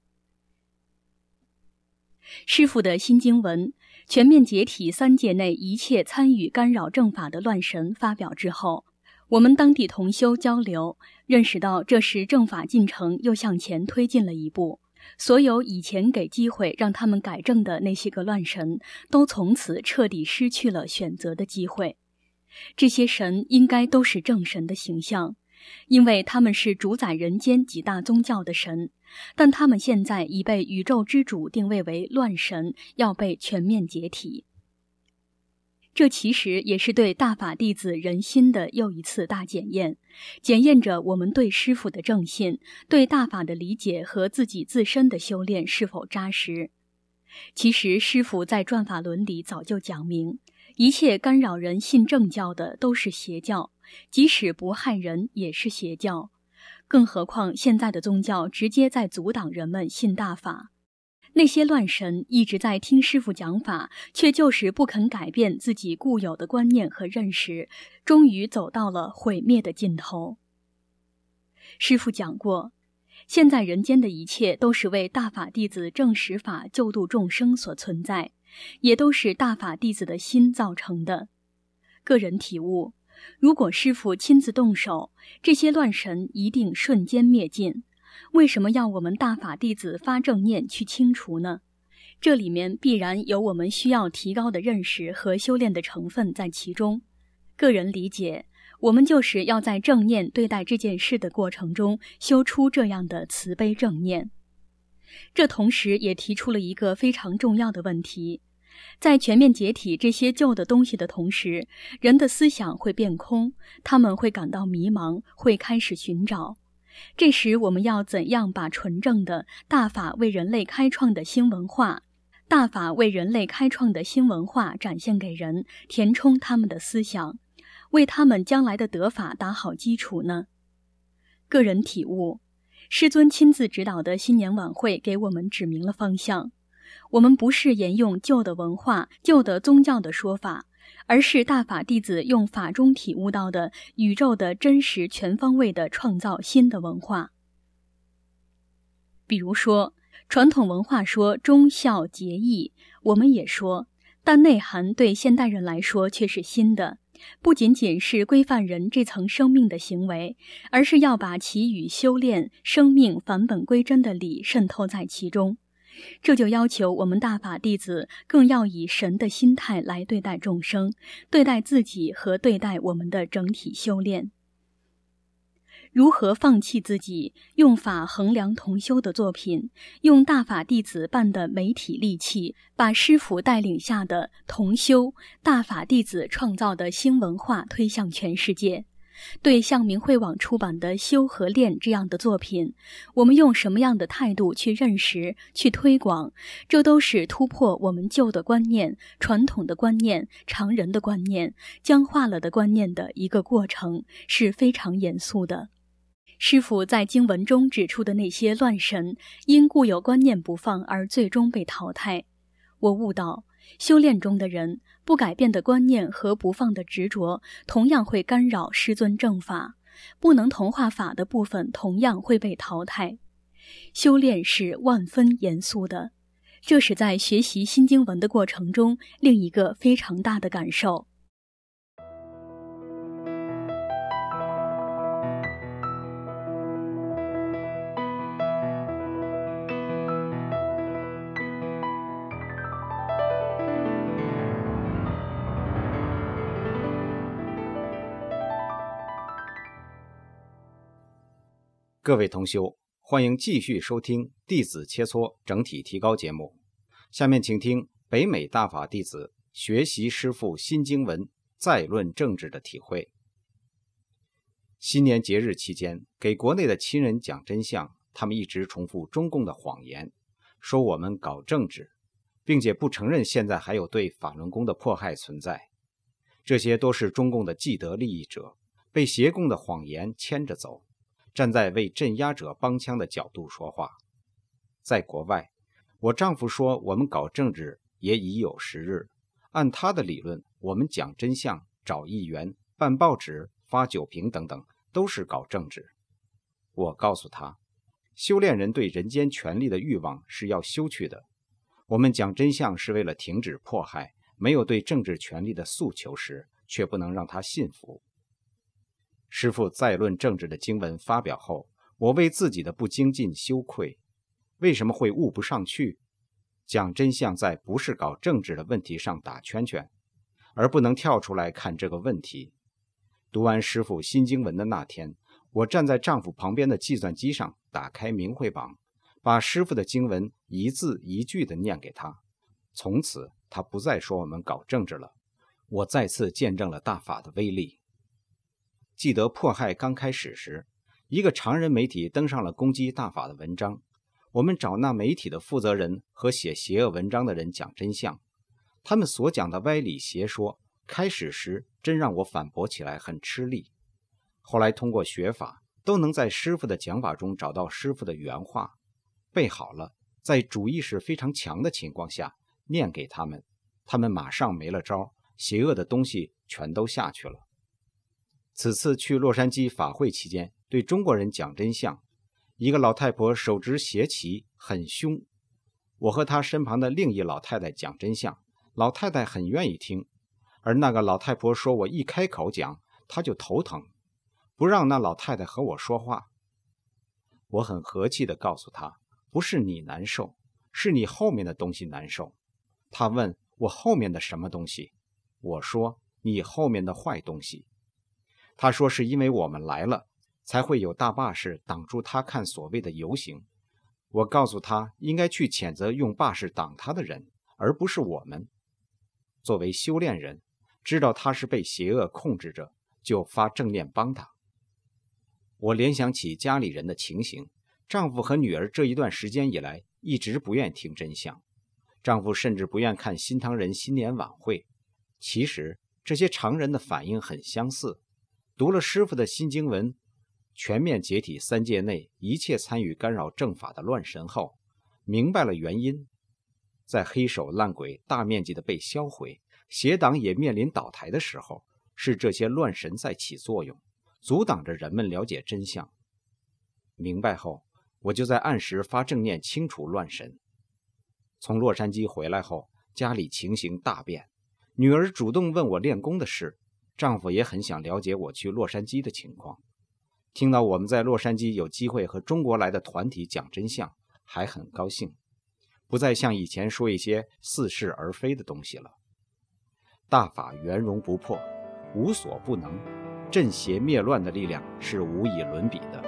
师父的新经文全面解体三界内一切参与干扰正法的乱神发表之后，我们当地同修交流，认识到这时正法进程又向前推进了一步，所有以前给机会让他们改正的那些个乱神，都从此彻底失去了选择的机会。这些神应该都是正神的形象，因为他们是主宰人间几大宗教的神，但他们现在已被宇宙之主定位为乱神，要被全面解体。这其实也是对大法弟子人心的又一次大检验，检验着我们对师父的正信，对大法的理解和自己自身的修炼是否扎实。 其实师父在《转法轮》里早就讲明，一切干扰人信正教的都是邪教，即使不害人也是邪教。更何况现在的宗教直接在阻挡人们信大法。那些乱神一直在听师父讲法，却就是不肯改变自己固有的观念和认识，终于走到了毁灭的尽头。师父讲过，现在人间的一切都是为大法弟子正实法救度众生所存在，也都是大法弟子的心造成的。个人体悟，如果师父亲自动手，这些乱神一定瞬间灭尽。为什么要我们大法弟子发正念去清除呢？这里面必然有我们需要提高的认识和修炼的成分在其中。个人理解，我们就是要在正念对待这件事的过程中修出这样的慈悲正念。这同时也提出了一个非常重要的问题，在全面解体这些旧的东西的同时，人的思想会变空，他们会感到迷茫，会开始寻找。这时我们要怎样把纯正的大法为人类开创的新文化大法为人类开创的新文化展现给人，填充他们的思想，为他们将来的得法打好基础呢？个人体悟，师尊亲自指导的新年晚会给我们指明了方向。我们不是沿用旧的文化、旧的宗教的说法，而是大法弟子用法中体悟到的宇宙的真实全方位地创造新的文化。比如说，传统文化说忠孝节义，我们也说，但内涵对现代人来说却是新的，不仅仅是规范人这层生命的行为，而是要把其与修炼、生命返本归真的理渗透在其中。这就要求我们大法弟子更要以神的心态来对待众生，对待自己和对待我们的整体修炼。如何放弃自己，用法衡量同修的作品，用大法弟子办的媒体利器，把师父带领下的同修大法弟子创造的新文化推向全世界。对像明慧网出版的《修和练》这样的作品，我们用什么样的态度去认识、去推广，这都是突破我们旧的观念、传统的观念、常人的观念、僵化了的观念的一个过程，是非常严肃的。师父在经文中指出的那些乱神，因固有观念不放而最终被淘汰。我悟到，修炼中的人不改变的观念和不放的执着，同样会干扰师尊正法，不能同化法的部分同样会被淘汰。修炼是万分严肃的，这是在学习新经文的过程中另一个非常大的感受。 各位同修，欢迎继续收听弟子切磋整体提高节目。下面请听北美大法弟子学习师父新经文再论政治的体会。新年节日期间，给国内的亲人讲真相，他们一直重复中共的谎言，说我们搞政治，并且不承认现在还有对法轮功的迫害存在。这些都是中共的既得利益者，被邪共的谎言牵着走，站在为镇压者帮腔的角度说话。在国外，我丈夫说我们搞政治也已有时日，按他的理论，我们讲真相、找议员、办报纸、发酒瓶等等，都是搞政治。我告诉他，修炼人对人间权力的欲望是要修去的，我们讲真相是为了停止迫害，没有对政治权力的诉求时，却不能让他信服。师父再论政治的经文发表后，我为自己的不精进羞愧。为什么会悟不上去？讲真相在不是搞政治的问题上打圈圈，而不能跳出来看这个问题。读完师父新经文的那天，我站在丈夫旁边的计算机上，打开明慧榜，把师父的经文一字一句地念给他。从此他不再说我们搞政治了，我再次见证了大法的威力。记得迫害刚开始时，一个常人媒体登上了攻击大法的文章， 我们找那媒体的负责人和写邪恶文章的人讲真相，他们所讲的歪理邪说，开始时真让我反驳起来很吃力。后来通过学法，都能在师父的讲法中找到师父的原话，背好了，在主意识非常强的情况下念给他们，他们马上没了招，邪恶的东西全都下去了。此次去洛杉矶法会期间，对中国人讲真相，一个老太婆手执斜旗，很凶。我和她身旁的另一老太太讲真相，老太太很愿意听，而那个老太婆说我一开口讲，她就头疼，不让那老太太和我说话。我很和气地告诉她，不是你难受，是你后面的东西难受。她问我后面的什么东西，我说你后面的坏东西。她说是因为我们来了，才会有大巴士挡住他看所谓的游行。我告诉他应该去谴责用巴士挡他的人，而不是我们。作为修炼人，知道他是被邪恶控制着，就发正念帮他。我联想起家里人的情形，丈夫和女儿这一段时间以来一直不愿听真相，丈夫甚至不愿看新唐人新年晚会。其实这些常人的反应很相似，读了师父的新经文，全面解体三界内一切参与干扰正法的乱神后，明白了原因。在黑手烂鬼大面积的被销毁，邪党也面临倒台的时候，是这些乱神在起作用，阻挡着人们了解真相。明白后，我就在按时发正念清除乱神。从洛杉矶回来后，家里情形大变，女儿主动问我练功的事，丈夫也很想了解我去洛杉矶的情况。听到我们在洛杉矶有机会和中国来的团体讲真相，还很高兴，不再像以前说一些似是而非的东西了。大法圆融不破，无所不能，镇邪灭乱的力量是无以伦比的。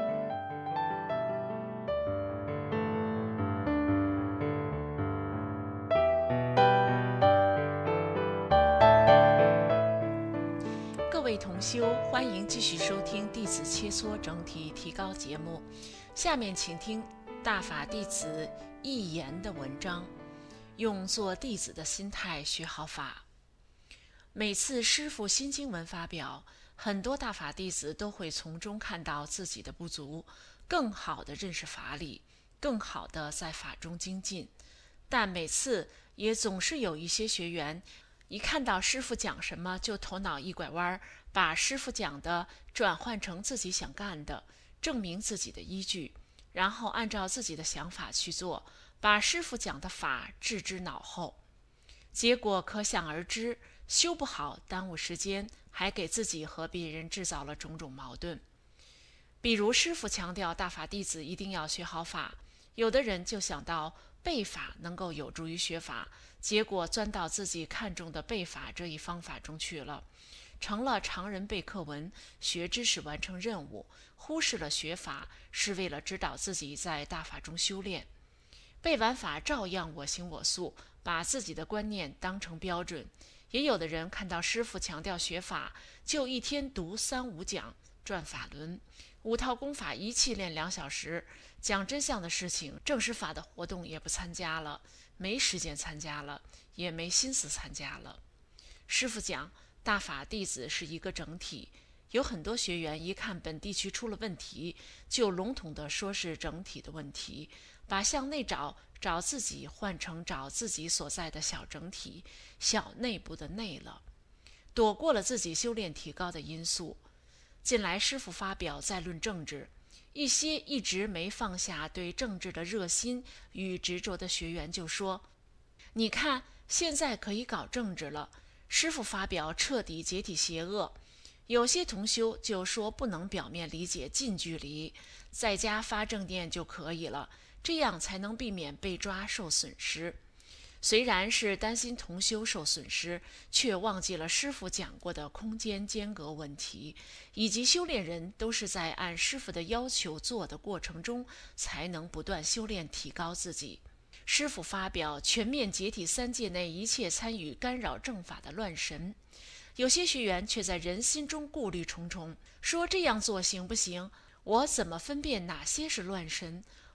各位同修，欢迎继续收听弟子切磋整体提高节目。下面请听大法弟子一言的文章，用做弟子的心态学好法。每次师父新经文发表，很多大法弟子都会从中看到自己的不足，更好地认识法理，更好地在法中精进。但每次也总是有一些学员一看到师父讲什么就头脑一拐弯，把师父讲的转换成自己想干的，证明自己的依据，然后按照自己的想法去做，把师父讲的法置之脑后。结果可想而知，修不好，耽误时间，还给自己和别人制造了种种矛盾。比如师父强调大法弟子一定要学好法，有的人就想到背法能够有助于学法，结果钻到自己看重的背法这一方法中去了，成了常人背课文，学知识完成任务，忽视了学法是为了指导自己在大法中修炼。背完法照样我行我素，把自己的观念当成标准。也有的人看到师父强调学法，就一天读三五讲，转法轮，五套功法一气练两小时，讲真相的事情，正式法的活动也不参加了，没时间参加了，也没心思参加了。师父讲大法弟子是一个整体，有很多学员一看本地区出了问题，就笼统地说是整体的问题，把向内找找自己换成找自己所在的小整体，小内部的内了，躲过了自己修炼提高的因素。近来师父发表在论政治，一些一直没放下对政治的热心与执着的学员就说，你看现在可以搞政治了，师父发表彻底解体邪恶。有些同修就说不能表面理解近距离，在家发正念就可以了，这样才能避免被抓受损失。虽然是担心同修受损失，却忘记了师父讲过的空间间隔问题，以及修炼人都是在按师父的要求做的过程中，才能不断修炼提高自己。师父发表全面解体三界内一切参与干扰正法的乱神，有些学员却在人心中顾虑重重，说这样做行不行？我怎么分辨哪些是乱神？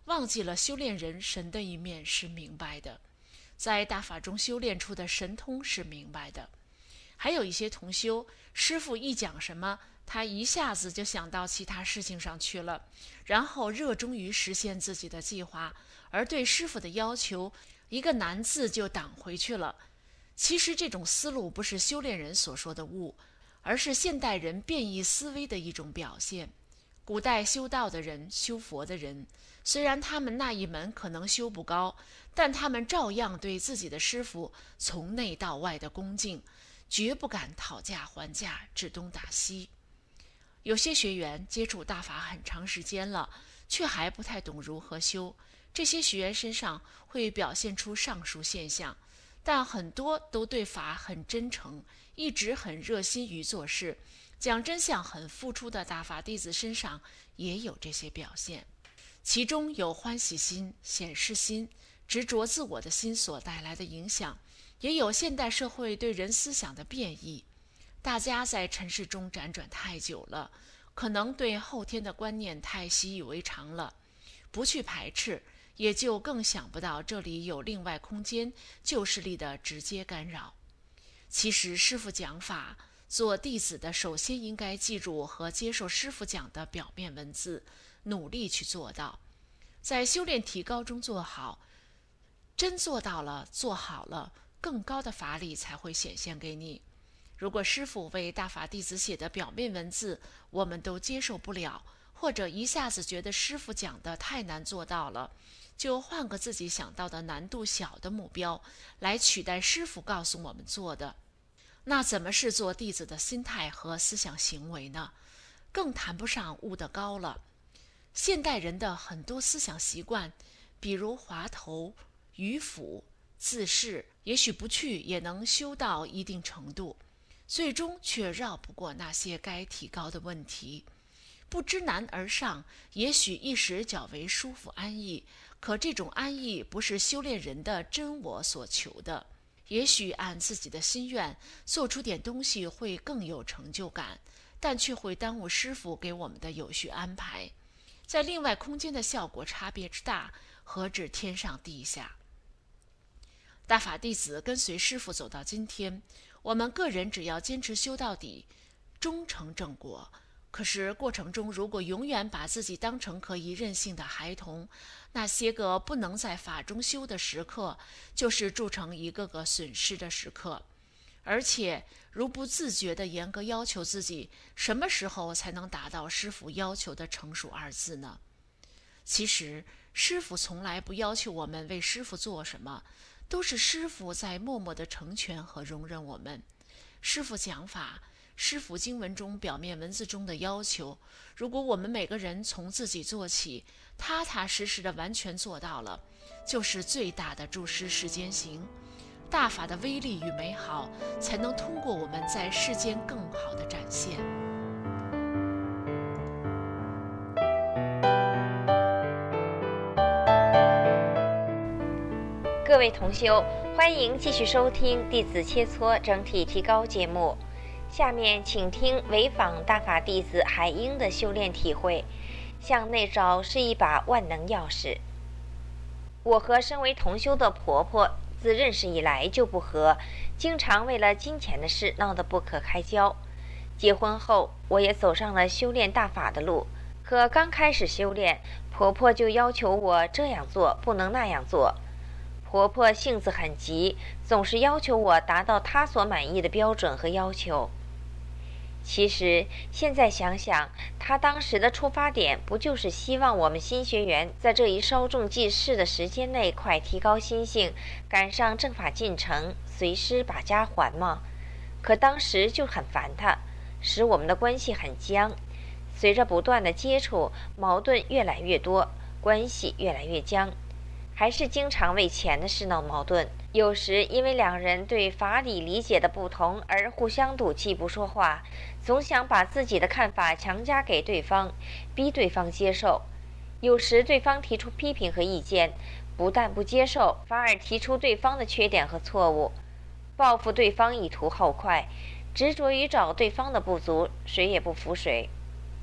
忘记了修炼人神的一面是明白的，在大法中修炼出的神通是明白的。还有一些同修，师父一讲什么，他一下子就想到其他事情上去了，然后热衷于实现自己的计划，而对师父的要求一个难字就挡回去了。其实这种思路不是修炼人所说的悟，而是现代人变异思维的一种表现。古代修道的人、修佛的人，虽然他们那一门可能修不高，但他们照样对自己的师父从内到外的恭敬，绝不敢讨价还价、指东打西。有些学员接触大法很长时间了，却还不太懂如何修，这些学员身上会表现出上述现象，但很多都对法很真诚，一直很热心于做事，讲真相很付出的大法弟子身上也有这些表现。其中有欢喜心、显示心、执着自我的心所带来的影响，也有现代社会对人思想的变异。大家在尘世中辗转太久了，可能对后天的观念太习以为常了，不去排斥，也就更想不到这里有另外空间旧势力的直接干扰。其实师父讲法，做弟子的首先应该记住和接受师父讲的表面文字，努力去做到，在修炼提高中做好，真做到了，做好了，更高的法理才会显现给你。如果师父为大法弟子写的表面文字我们都接受不了，或者一下子觉得师父讲的太难做到了，就换个自己想到的难度小的目标来取代师父告诉我们做的，那怎么是做弟子的心态和思想行为呢？更谈不上悟得高了。现代人的很多思想习惯，比如滑头、迂腐、自恃，也许不去也能修到一定程度，最终却绕不过那些该提高的问题。不知难而上，也许一时较为舒服安逸，可这种安逸不是修炼人的真我所求的。也许按自己的心愿做出点东西会更有成就感，但却会耽误师父给我们的有序安排。在另外空间的效果差别之大，何止天上地下。大法弟子跟随师父走到今天，我们个人只要坚持修到底，终成正果。可是过程中如果永远把自己当成可以任性的孩童，那些个不能在法中修的时刻，就是铸成一个个损失的时刻。而且如不自觉地严格要求自己，什么时候才能达到师父要求的成熟二字呢？其实师父从来不要求我们为师父做什么，都是师父在默默地成全和容忍我们。师父讲法，师父经文中表面文字中的要求，如果我们每个人从自己做起，踏踏实实的完全做到了，就是最大的注师世间行。大法的威力与美好，才能通过我们在世间更好的展现。 各位同修，欢迎继续收听弟子切磋整体提高节目。下面请听潍坊大法弟子海英的修炼体会。向内找是一把万能钥匙。我和身为同修的婆婆自认识以来就不和，经常为了金钱的事闹得不可开交。结婚后，我也走上了修炼大法的路，可刚开始修炼，婆婆就要求我这样做，不能那样做。婆婆性子很急，总是要求我达到她所满意的标准和要求。其实现在想想，她当时的出发点不就是希望我们新学员在这一稍纵即逝的时间内快提高心性，赶上正法进程，随师把家还吗？可当时就很烦她，使我们的关系很僵。随着不断的接触，矛盾越来越多，关系越来越僵，还是经常为钱的事闹矛盾。有时因为两人对法理理解的不同而互相赌气不说话，总想把自己的看法强加给对方，逼对方接受。有时对方提出批评和意见，不但不接受，反而提出对方的缺点和错误，报复对方以图后快，执着于找对方的不足，谁也不服谁。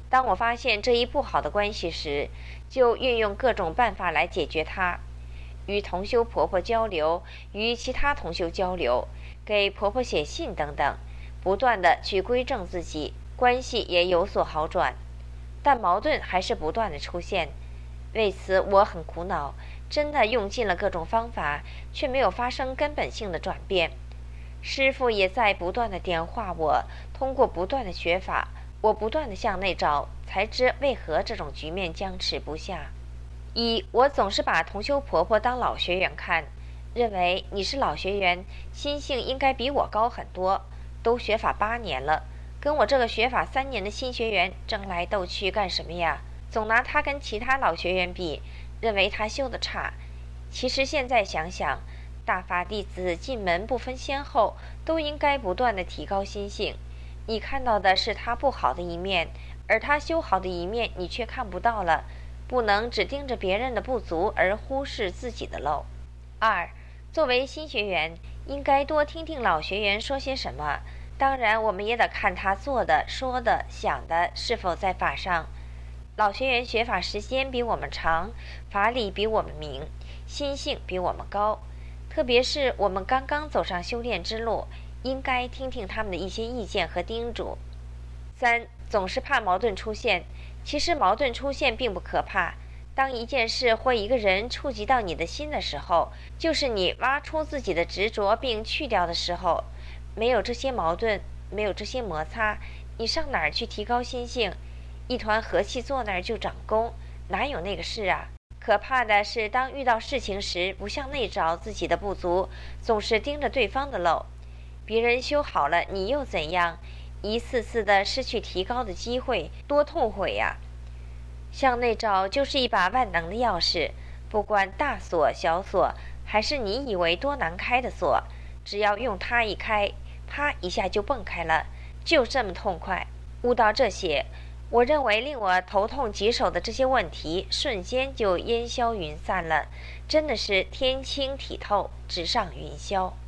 当我发现这一不好的关系时，就运用各种办法来解决它。与同修婆婆交流，与其他同修交流，给婆婆写信等等，不断地去规正自己，关系也有所好转。但矛盾还是不断地出现，为此我很苦恼，真的用尽了各种方法，却没有发生根本性的转变。师父也在不断地点化我，通过不断的学法，我不断地向内找，才知为何这种局面僵持不下。一，我总是把同修婆婆当老学员看，认为你是老学员，心性应该比我高很多，都学法八年了，跟我这个学法三年的新学员争来斗去干什么呀？总拿她跟其他老学员比，认为她修得差。其实现在想想，大法弟子进门不分先后，都应该不断地提高心性。你看到的是她不好的一面，而她修好的一面你却看不到了，不能只盯着别人的不足而忽视自己的漏。二，作为新学员，应该多听听老学员说些什么，当然我们也得看他做的、说的、想的是否在法上。老学员学法时间比我们长，法理比我们明，心性比我们高，特别是我们刚刚走上修炼之路，应该听听他们的一些意见和叮嘱。三，总是怕矛盾出现，其实矛盾出现并不可怕，当一件事或一个人触及到你的心的时候，就是你挖出自己的执着并去掉的时候。没有这些矛盾，没有这些摩擦，你上哪儿去提高心性？一团和气坐那儿就长功，哪有那个事啊？可怕的是，当遇到事情时，不向内找自己的不足，总是盯着对方的漏。别人修好了，你又怎样？一次次的失去提高的机会，多痛悔呀！向内找就是一把万能的钥匙，不管大锁小锁，还是你以为多难开的锁，只要用它一开，啪一下就蹦开了，就这么痛快。悟到这些，我认为令我头痛棘手的这些问题瞬间就烟消云散了，真的是天清体透，直上云霄。